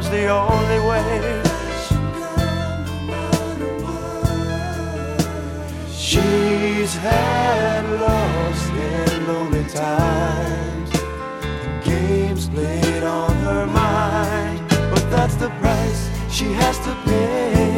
love's the only way. She's had lost and lonely times, games played on her mind, but that's the price she has to pay.